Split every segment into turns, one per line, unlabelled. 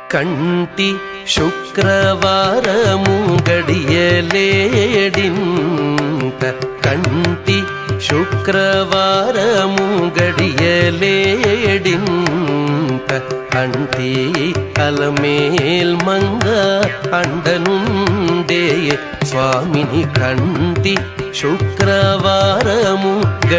కంటి శుక్రవారము గడియలేడింత కంటి శుక్రవారము గడియలేడింత అంటి అలమేల్ మంగ అండనుండే స్వామిని కంటి శుక్రవారము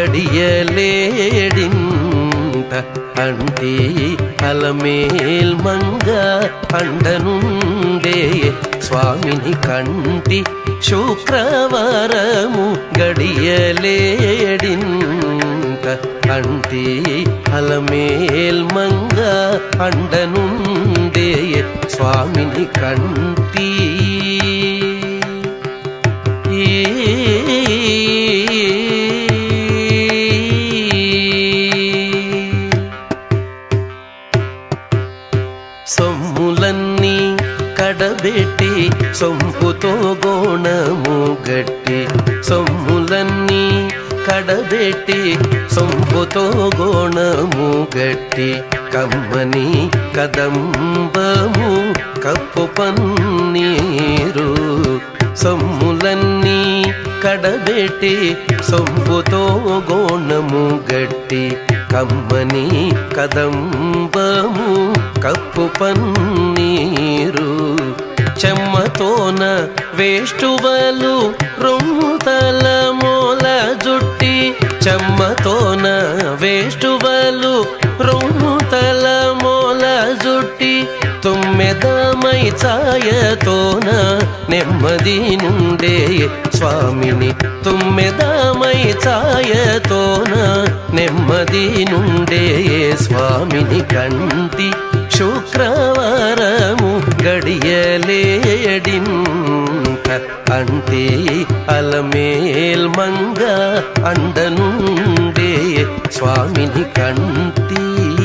గడియలేడింత అంటి అలమేల్ మంగ అండనుండే స్వామిని కంటి శుక్రవారము గడియలేడింత అంటి అలమేల్ మంగ అండనుండే స్వామిని కంటి సొమ్ములన్నీ కడబెట్టి సొంపుతో గోణము గట్టి సొమ్ములన్నీ కడబెట్టి సొంపుతో గోణము గట్టి కమ్మని కదంబము కప్పు పన్నీరు సొమ్ములన్నీ కడబెట్టి సొంపుతో గోణము గట్టి కమ్మని కదంబము కప్పు పన్నీరు చెమ్మతోన వేష్టువలు రొమ్ముతల మూల జుట్టి చెమ్మతోన వేష్టువలు రొమ్ముతల మూల జుట్టి తుమ్మెదమై ఛాయతోన నెమ్మది నుండే స్వామిని తుమ్మెదమై ఛాయతోన నెమ్మది నుండే స్వామిని కంటి శుక్రవారము గడియలేడింత అంటి అలమేల్ మంగ అండనుండే స్వామిని కంటి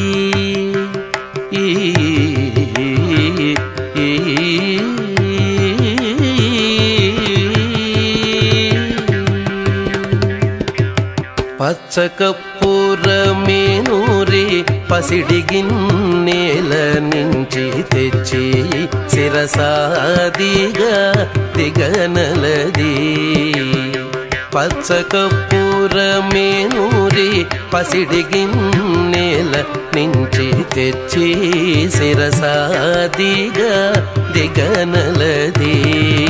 పచ్చకప్పురమేనూరి పసిడి గిన్నెల నుంచి తెచ్చి శిరసాదిగా దిగనలది పచ్చకప్పురమేనూరి పసిడి గిన్నెల నుంచి తెచ్చి శిరసాదిగా దిగనలది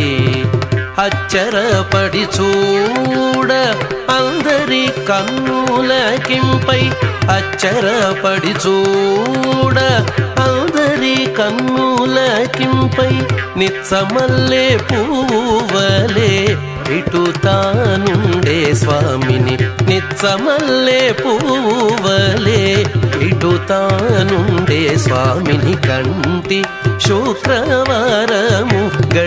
అచ్చరపడి చూడ అందరి కన్నులకింపై అచ్చరపడి చూడ అందరి కన్నులకింపై నిత్సమల్లే పూవలే ఇటుతానుండే స్వామిని నిత్సమల్లే పూవలే ఇటుతానుండే స్వామిని కంటి శుక్రవారము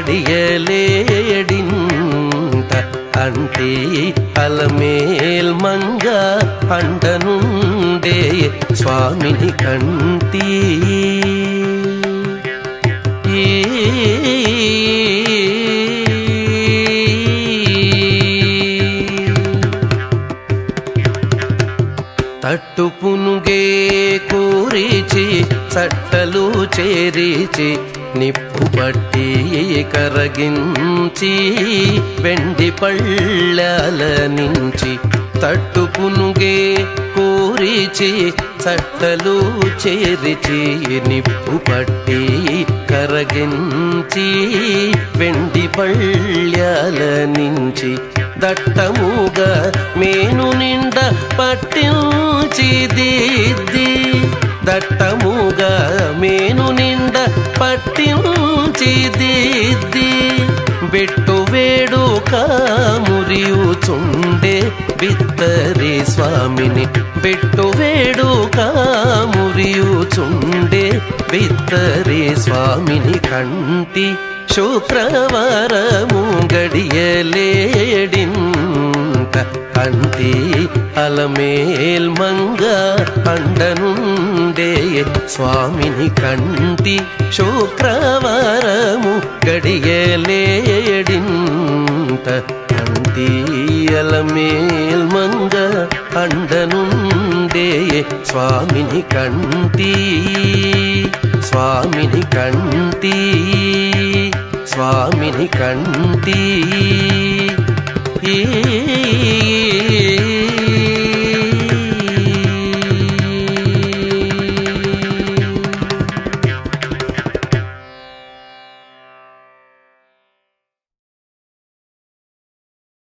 గడియలేడింత అంటి అలమేల్ మంగ అండనుండే స్వామిని కంటి తట్టు పునుగే కూరిచి చట్టలు చేరిచి నిప్పు పట్టి కరగించి వెండి పళ్ళాల నుంచి తట్టు పునుగే కూరిచి చట్టలు చేరిచి నిప్పు పట్టి కరగించి వెండి పళ్ళాల నుంచి దట్టముగా మేను నిండ పట్టించి దిద్ది దట్టముగా మేను నిండ పట్టించి దిద్ది బెట్టు వేడు కామురియుచుండే బిత్తరి స్వామిని బెట్టు వేడు కామురియుచుండే బిత్తరి స్వామిని కంటి శుక్రవారము గడియలేడింత అంటి అలమేల్ మంగ అండనుండే స్వామిని కంటి శుక్రవారము గడియలేడింత అంటి అలమేల్ మంగ అండనుండే స్వామిని కంటి స్వామిని కంటి స్వామిని కంటి